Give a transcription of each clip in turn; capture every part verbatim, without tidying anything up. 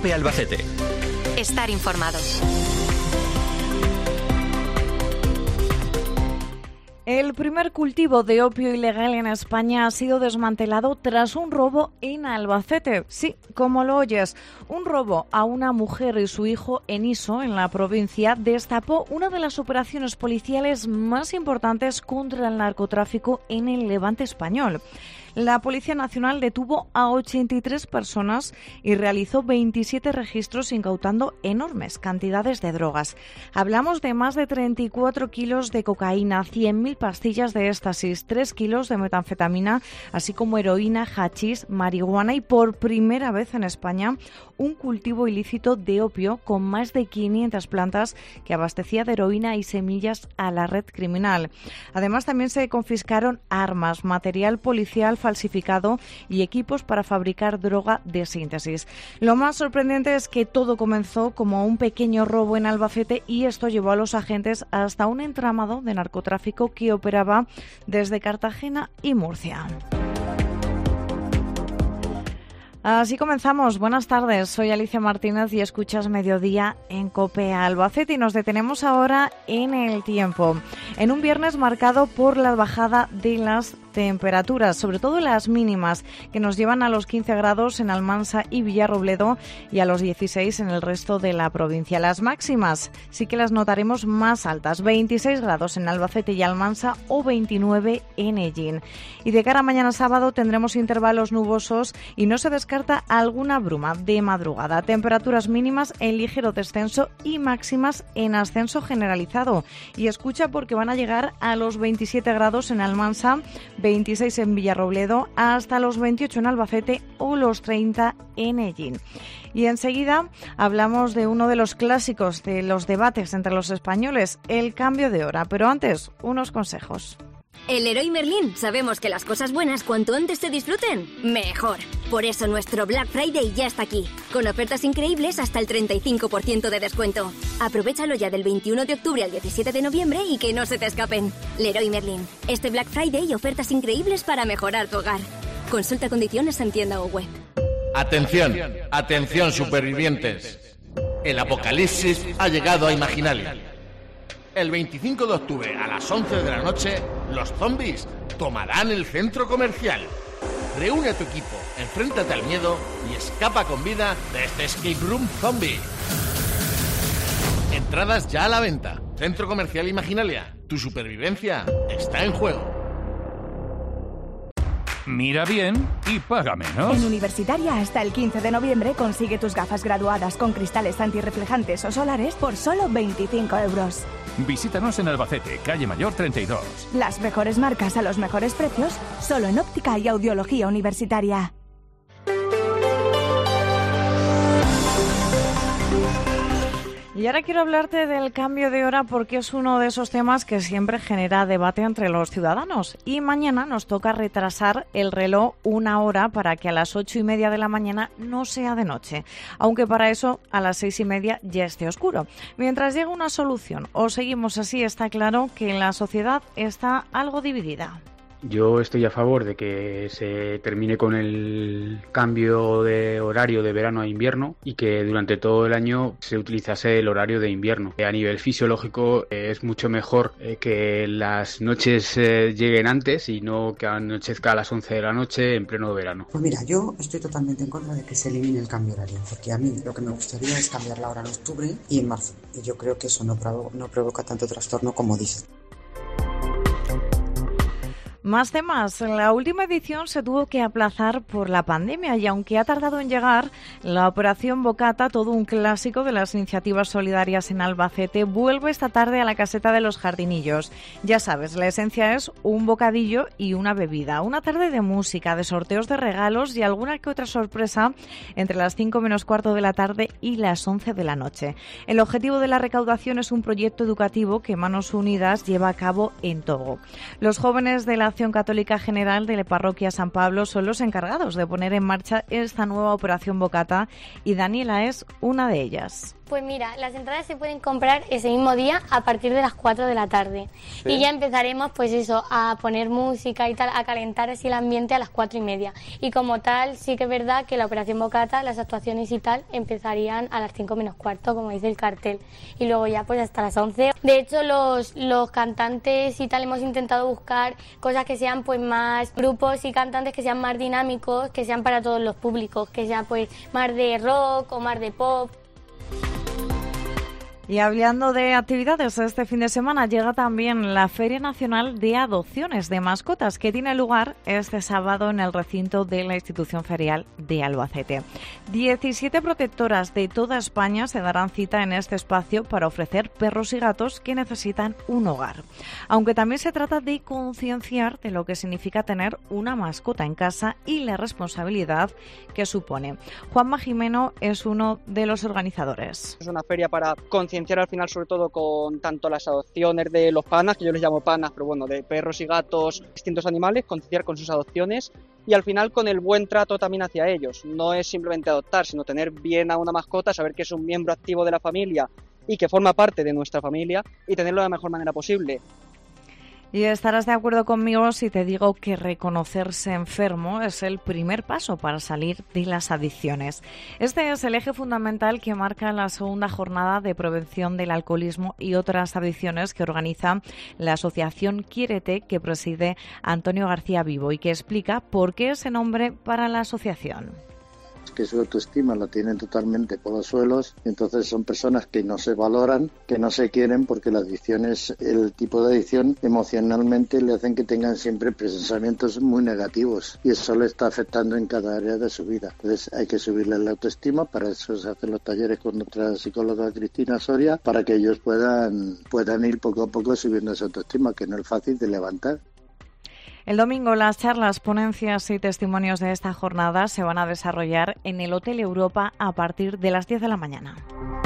COPE Albacete. Estar informado. El primer cultivo de opio ilegal en España ha sido desmantelado tras un robo en Albacete. Sí, como lo oyes, un robo a una mujer y su hijo en Iso, en la provincia, destapó una de las operaciones policiales más importantes contra el narcotráfico en el Levante español. La Policía Nacional detuvo a ochenta y tres personas y realizó veintisiete registros incautando enormes cantidades de drogas. Hablamos de más de treinta y cuatro kilos de cocaína, cien mil pastillas de éxtasis, tres kilos de metanfetamina, así como heroína, hachís, marihuana y por primera vez en España un cultivo ilícito de opio con más de quinientas plantas que abastecía de heroína y semillas a la red criminal. Además, también se confiscaron armas, material policial falsificado y equipos para fabricar droga de síntesis. Lo más sorprendente es que todo comenzó como un pequeño robo en Albacete y esto llevó a los agentes hasta un entramado de narcotráfico que operaba desde Cartagena y Murcia. Así comenzamos. Buenas tardes, soy Alicia Martínez y escuchas Mediodía en COPE Albacete y nos detenemos ahora en el tiempo. En un viernes marcado por la bajada de las temperaturas, sobre todo las mínimas, que nos llevan a los quince grados en Almansa y Villarrobledo y a los dieciséis en el resto de la provincia. Las máximas sí que las notaremos más altas, veintiséis grados en Albacete y Almansa o veintinueve en Ellín. Y de cara a mañana sábado tendremos intervalos nubosos y no se descarta alguna bruma de madrugada. Temperaturas mínimas en ligero descenso y máximas en ascenso generalizado. Y escucha porque van a llegar a los veintisiete grados en Almansa, veintiséis en Villarrobledo, hasta los veintiocho en Albacete o los treinta en Ellín. Y enseguida hablamos de uno de los clásicos de los debates entre los españoles, el cambio de hora. Pero antes, unos consejos. En Leroy Merlin sabemos que las cosas buenas cuanto antes se disfruten, mejor. Por eso nuestro Black Friday ya está aquí, con ofertas increíbles hasta el treinta y cinco por ciento de descuento. Aprovéchalo ya del veintiuno de octubre al diecisiete de noviembre y que no se te escapen. Leroy Merlin, este Black Friday y ofertas increíbles para mejorar tu hogar. Consulta condiciones en tienda o web. Atención, atención supervivientes. El apocalipsis ha llegado a Imaginalia. El veinticinco de octubre a las once de la noche, los zombies tomarán el centro comercial. Reúne a tu equipo, enfréntate al miedo y escapa con vida de este escape room zombie. Entradas ya a la venta. Centro Comercial Imaginalia. Tu supervivencia está en juego. Mira bien y paga menos. En Universitaria, hasta el quince de noviembre, consigue tus gafas graduadas con cristales antirreflejantes o solares por solo veinticinco euros. Visítanos en Albacete, calle Mayor treinta y dos. Las mejores marcas a los mejores precios, solo en Óptica y Audiología Universitaria. Y ahora quiero hablarte del cambio de hora porque es uno de esos temas que siempre genera debate entre los ciudadanos. Y mañana nos toca retrasar el reloj una hora para que a las ocho y media de la mañana no sea de noche. Aunque para eso a las seis y media ya esté oscuro. Mientras llega una solución o seguimos así, está claro que la sociedad está algo dividida. Yo estoy a favor de que se termine con el cambio de horario de verano a invierno y que durante todo el año se utilizase el horario de invierno. A nivel fisiológico es mucho mejor que las noches lleguen antes y no que anochezca a las once de la noche en pleno verano. Pues mira, yo estoy totalmente en contra de que se elimine el cambio horario, porque a mí lo que me gustaría es cambiar la hora en octubre y en marzo. Y yo creo que eso no provoca, no provoca tanto trastorno como dicen. Más temas. La última edición se tuvo que aplazar por la pandemia y aunque ha tardado en llegar, la Operación Bocata, todo un clásico de las iniciativas solidarias en Albacete, vuelve esta tarde a la caseta de los Jardinillos. Ya sabes, la esencia es un bocadillo y una bebida. Una tarde de música, de sorteos de regalos y alguna que otra sorpresa entre las cinco menos cuarto de la tarde y las once de la noche. El objetivo de la recaudación es un proyecto educativo que Manos Unidas lleva a cabo en Togo. Los jóvenes de la Acción Católica General de la Parroquia San Pablo son los encargados de poner en marcha esta nueva Operación Bocata y Daniela es una de ellas. Pues mira, las entradas se pueden comprar ese mismo día a partir de las cuatro de la tarde. ¿Sí? Y ya empezaremos, pues eso, a poner música y tal, a calentar así el ambiente a las cuatro y media. Y como tal, sí que es verdad que la operación Bocata, las actuaciones y tal, empezarían a las cinco menos cuarto, como dice el cartel. Y luego ya pues hasta las once. De hecho, los, los cantantes y tal hemos intentado buscar cosas que sean pues más grupos y cantantes que sean más dinámicos, que sean para todos los públicos, que sean pues más de rock o más de pop. Y hablando de actividades, este fin de semana llega también la Feria Nacional de Adopciones de Mascotas, que tiene lugar este sábado en el recinto de la institución ferial de Albacete. diecisiete protectoras de toda España se darán cita en este espacio para ofrecer perros y gatos que necesitan un hogar. Aunque también se trata de concienciar de lo que significa tener una mascota en casa y la responsabilidad que supone. Juanma Jimeno es uno de los organizadores. Es una feria para concienciar al final, sobre todo con tanto las adopciones de los panas, que yo les llamo panas, pero bueno, de perros y gatos, distintos animales, concienciar con sus adopciones y al final con el buen trato también hacia ellos. No es simplemente adoptar, sino tener bien a una mascota, saber que es un miembro activo de la familia y que forma parte de nuestra familia y tenerlo de la mejor manera posible. Y estarás de acuerdo conmigo si te digo que reconocerse enfermo es el primer paso para salir de las adicciones. Este es el eje fundamental que marca la segunda jornada de prevención del alcoholismo y otras adicciones que organiza la asociación Quiérete, que preside Antonio García Vivo y que explica por qué ese nombre para la asociación. Que su autoestima la tienen totalmente por los suelos, entonces son personas que no se valoran, que no se quieren, porque la adicción es el tipo de adicción emocionalmente le hacen que tengan siempre pensamientos muy negativos y eso le está afectando en cada área de su vida. Entonces hay que subirle la autoestima, para eso se hacen los talleres con nuestra psicóloga Cristina Soria, para que ellos puedan, puedan ir poco a poco subiendo esa autoestima, que no es fácil de levantar. El domingo las charlas, ponencias y testimonios de esta jornada se van a desarrollar en el Hotel Europa a partir de las diez de la mañana.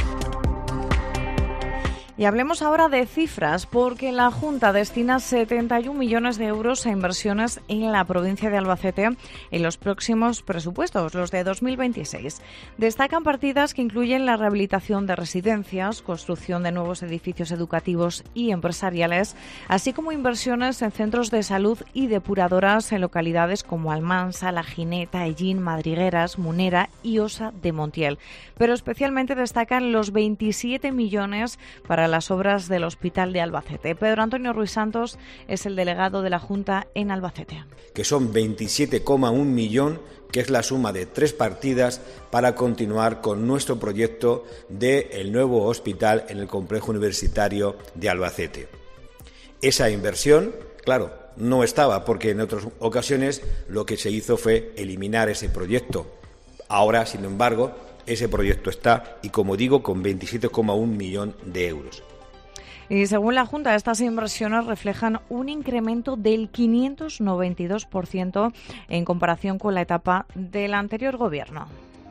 Y hablemos ahora de cifras, porque la Junta destina setenta y un millones de euros a inversiones en la provincia de Albacete en los próximos presupuestos, los de dos mil veintiséis. Destacan partidas que incluyen la rehabilitación de residencias, construcción de nuevos edificios educativos y empresariales, así como inversiones en centros de salud y depuradoras en localidades como Almansa, La Gineta, Ellín, Madrigueras, Munera y Osa de Montiel. Pero especialmente destacan los veintisiete millones para las obras del Hospital de Albacete. Pedro Antonio Ruiz Santos es el delegado de la Junta en Albacete. Que son veintisiete coma uno millón, que es la suma de tres partidas para continuar con nuestro proyecto del nuevo hospital en el complejo universitario de Albacete. Esa inversión, claro, no estaba, porque en otras ocasiones lo que se hizo fue eliminar ese proyecto. Ahora, sin embargo, ese proyecto está y, como digo, con veintisiete coma uno millón de euros. Y según la Junta, estas inversiones reflejan un incremento del quinientos noventa y dos por ciento en comparación con la etapa del anterior gobierno.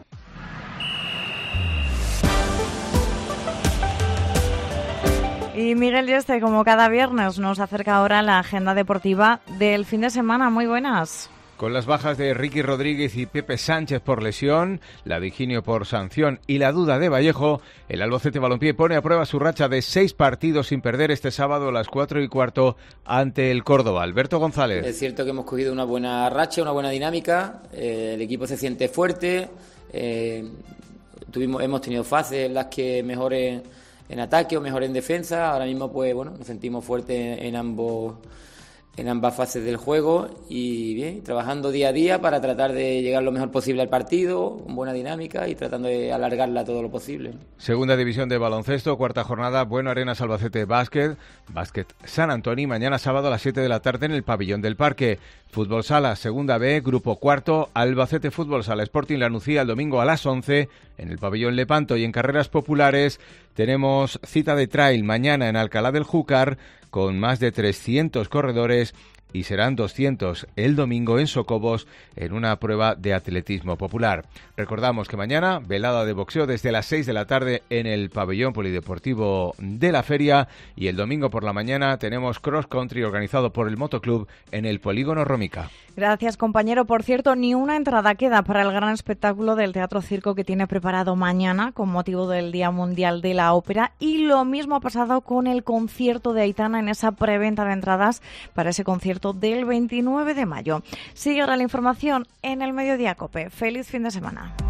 Y Miguel Yeste, como cada viernes, nos acerca ahora la agenda deportiva del fin de semana. Muy buenas. Con las bajas de Ricky Rodríguez y Pepe Sánchez por lesión, la de Higinio por sanción y la duda de Vallejo, el Albacete Balompié pone a prueba su racha de seis partidos sin perder este sábado a las cuatro y cuarto ante el Córdoba. Alberto González. Es cierto que hemos cogido una buena racha, una buena dinámica, eh, el equipo se siente fuerte, eh, tuvimos, hemos tenido fases en las que mejor en, en ataque o mejor en defensa, ahora mismo pues bueno, nos sentimos fuertes en, en ambos en ambas fases del juego y bien, trabajando día a día para tratar de llegar lo mejor posible al partido, con buena dinámica y tratando de alargarla todo lo posible. Segunda división de baloncesto, cuarta jornada, Bueno Arenas Albacete Básquet, Básquet San Antoni, mañana sábado a las siete de la tarde en el Pabellón del Parque. Fútbol Sala, segunda B, grupo cuarto, Albacete Fútbol Sala Sporting La Nucía el domingo a las once en el Pabellón Lepanto. Y en carreras populares tenemos cita de trail mañana en Alcalá del Júcar con más de trescientos corredores y serán doscientos el domingo en Socobos en una prueba de atletismo popular. Recordamos que mañana velada de boxeo desde las seis de la tarde en el pabellón polideportivo de la feria y el domingo por la mañana tenemos cross country organizado por el Motoclub en el polígono Rómica. Gracias, compañero. Por cierto, ni una entrada queda para el gran espectáculo del Teatro Circo que tiene preparado mañana con motivo del Día Mundial de la Ópera, y lo mismo ha pasado con el concierto de Aitana en esa preventa de entradas para ese concierto del veintinueve de mayo. Sigue ahora la información en el Mediodía COPE. Feliz fin de semana.